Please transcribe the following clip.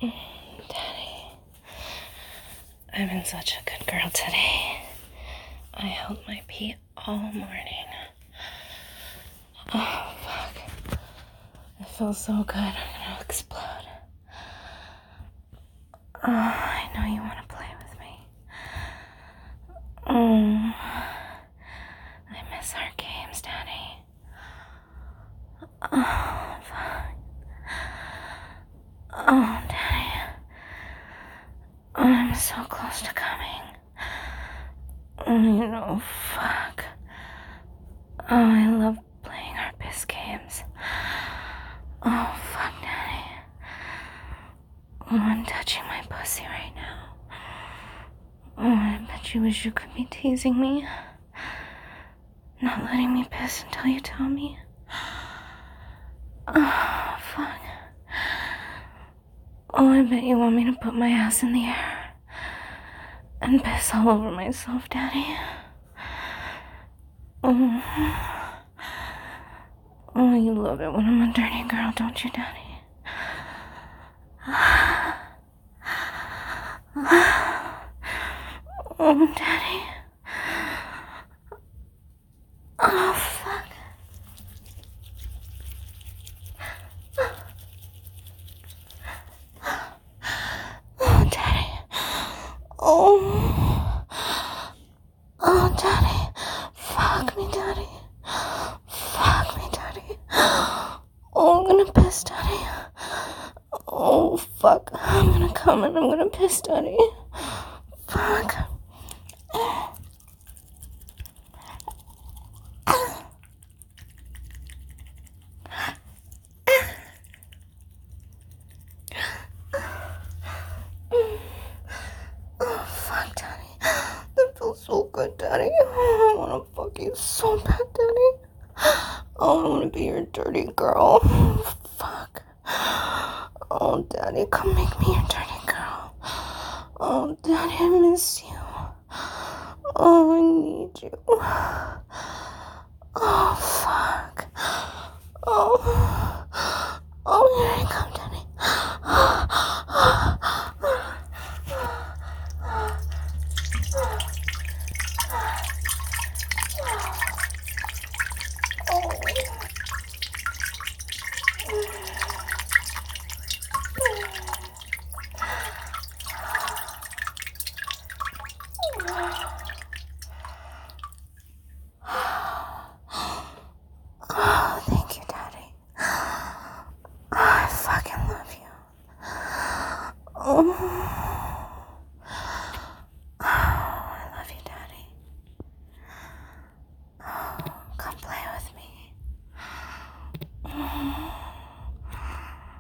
Daddy, I've been such a good girl today. I held my pee all morning. Oh, fuck. It feels so good. I'm gonna explode. Oh, I know you want to play with me. Oh, I miss our games, Daddy. Oh, fuck. Oh, Daddy. Oh, I'm so close to coming. Oh, fuck. Oh, I love playing our piss games. Oh, fuck, Daddy. Oh, I'm touching my pussy right now. Oh, I bet you wish you could be teasing me. Not letting me piss until you tell me. Oh, fuck. Oh, I bet you want me to put my ass in the air and piss all over myself, Daddy. Oh, you love it when I'm a dirty girl, don't you, Daddy? Oh, Daddy. Oh, fuck. Oh, Daddy. Oh. Oh, Daddy. Fuck me, Daddy. Fuck me, Daddy. Oh, I'm gonna piss, Daddy. Oh, fuck. I'm gonna come and I'm gonna piss, Daddy. Fuck. Oh, fuck, Daddy. That feels so good, Daddy. I wanna fuck you so bad, Daddy. Oh, I wanna be your dirty girl. Fuck. Oh, Daddy, come make me your dirty girl. Oh, Daddy, I miss you. Oh, I need you. Oh,